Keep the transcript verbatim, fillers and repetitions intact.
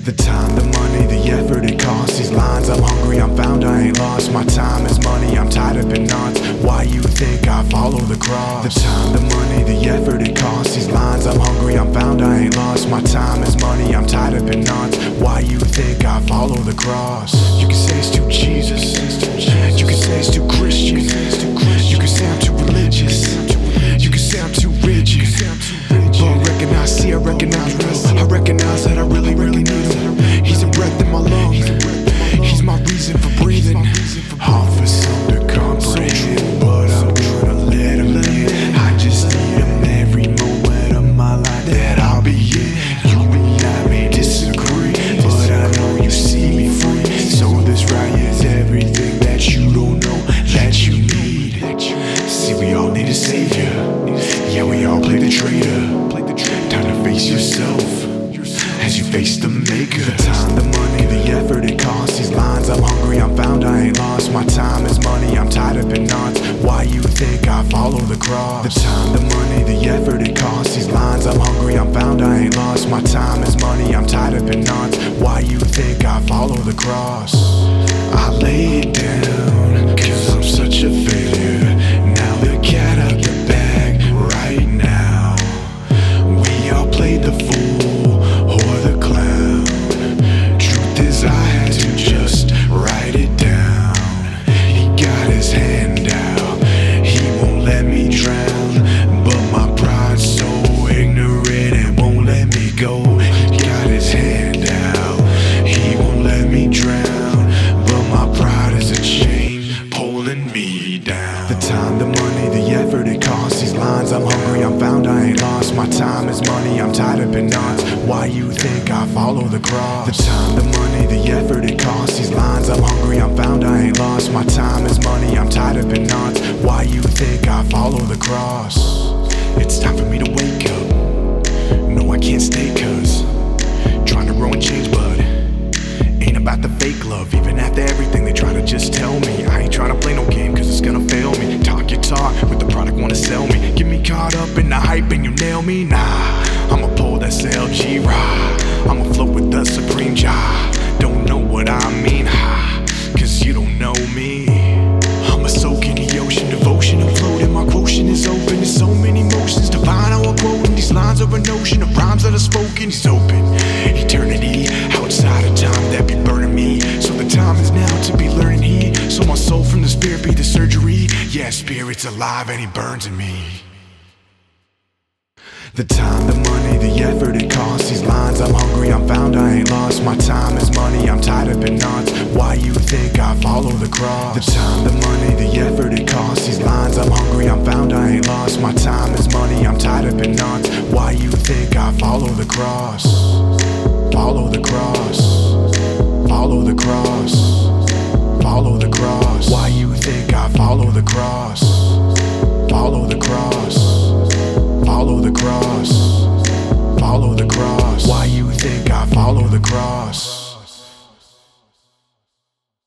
The time, the money, the effort it costs. These lines, I'm hungry, I'm found, I ain't lost. My time is money, I'm tied up in knots. Why you think I follow the cross? The time, the money, the effort it costs. These lines, I'm hungry, I'm found, I ain't lost. My time is money, I'm tied up in knots. Why you think I follow the cross? You can say it's too Jesus, you can say it's too Christian, you can say I'm too religious, you can say I'm too rigid. But recognize, see I recognize real. I recognize that I really, really need him. He's a breath in my lungs, he's my reason for breathing. Hard for some to comprehend, but I wanna let him in. I just need him every moment of my life that I'll be in. You and I may disagree, but I know you see me free. So this right here is everything that you don't know that you need. See, we all need a savior, yeah, we all play the traitor. Time to face yourself as you face the maker. The time, the money, the effort it costs. These lines, I'm hungry, I'm found, I ain't lost. My time is money, I'm tied up in knots. Why you think I follow the cross? The time, the money, the effort it costs. These lines, I'm hungry, I'm found, I ain't lost. My time is money, I'm tied up in knots. Why you think I follow the cross? I lay it down, cause I'm such a failure. Now the cat out the bag right now. We all played the fool or the clown. Truth is I had to just write it down. He got his hand out, he won't let me drown. But my pride's so ignorant and won't let me go. He got his hand out, he won't let me drown. But my pride is a chain pulling me down. The time, the money, the effort it costs. These lines, I'm hungry, I'm found, I ain't lost. My time is money, I'm tied up in knots. Why you think I follow the cross? The time, the money, the effort it costs. These lines, I'm hungry, I'm found, I ain't lost. My time is money, I'm tied up in knots. Why you think I follow the cross? It's time for me to wake up. No, I can't stay cause trying to grow and change, but ain't about the fake love. Even after everything they try to just tell me, I ain't trying to play no game cause it's gonna fail me. Talk your talk with the product wanna sell me. Get me caught up in the hype and you nail me. Nah, I'ma pull that L G rah. I'ma float with the supreme Jah. Don't know what I mean, ha, cause you don't know me. I'ma soak in the ocean, devotion and floating. My quotient is open, there's so many motions. Divine how I'm quoting, these lines are an ocean of rhymes that are spoken. He's open, eternity, outside of time that be burning me. So the time is now to be learning he. So my soul from the spirit be the surgery. Yeah, spirit's alive and he burns in me. The time, the money, the effort it costs. These lines, I'm hungry, I'm found, I ain't lost. My time is money, I'm tied up in knots. Why you think I follow the cross? The time, the money, the effort it costs. These lines, I'm hungry, I'm found, I ain't lost. My time is money, I'm tied up in knots. Why you think I follow the cross? Follow the cross. Follow the cross.